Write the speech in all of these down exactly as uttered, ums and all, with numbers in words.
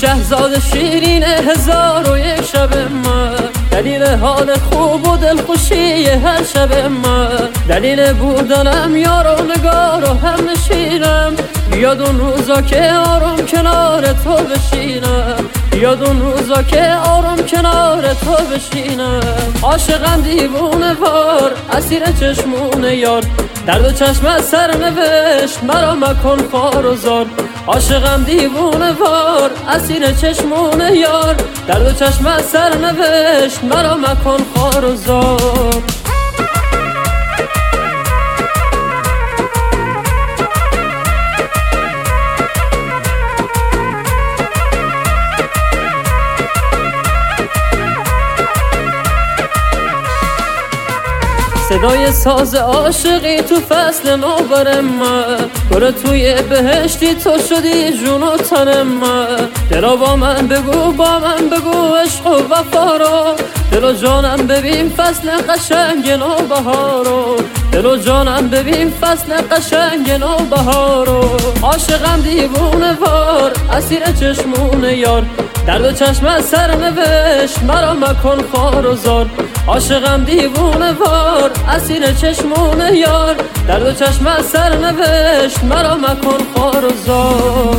شهزاد شیرین هزار و یک شب من، دلیل حال خوب و دلخوشی هر شب من، دلیل بودنم یار و نگار و هم نشینم. یاد اون روزا که آروم کنار تو بشینم، یاد اون روزا که آروم کنار تو بشینم. عاشقم دیوونه وار اسیر چشمون یار، درد و چشم سر نوشت مرا مکن خوار و زار. عاشقم دیوونه وار اسیر چشمون یار، درد و چشم سر نوشت مرا مکن خوار و زار. صدای ساز عاشقی تو فصل نوبر من، گره توی بهشتی تو شدی جون و تن من. دلا با من بگو با من بگو عشق و وفا رو، دل و جانم ببین فصل قشنگ نوبهار رو، دل و جانم ببین فصل قشنگ نوبهار رو. عاشقم دیوونه وار اسیر چشمون یار، درد و چشم سر نوشت مرا مکن خوار و زار. عاشقم دیوونه وار اسیر چشمون یار، درد و چشم سر نوشت مرا مکن خوار و زار.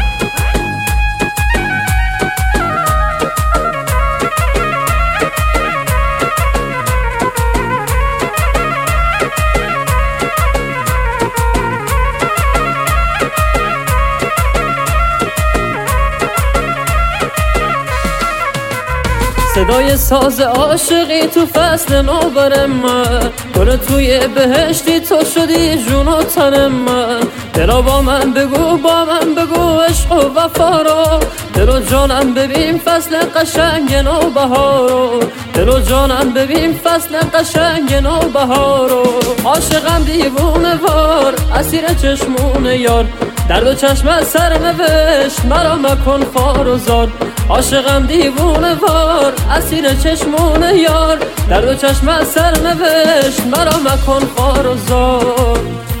صدای ساز عاشقی تو فصل نوبر من، گره توی بهشتی تو شدی جون و تن من. دلا با من بگو با من بگو عشق و وفا رو، دل و جانم ببین فصل قشنگ نوبهار رو، دل و جانم ببین فصل قشنگ نوبهار رو. عاشقم دیوونه وار اسیر چشمون یار، درد و چشم سر نوشت مرا مکن خوار و زار. عاشقم دیوونه وار اسیر چشمون یار، درد و چشم سر نوشت مرا مکن خوار و زار.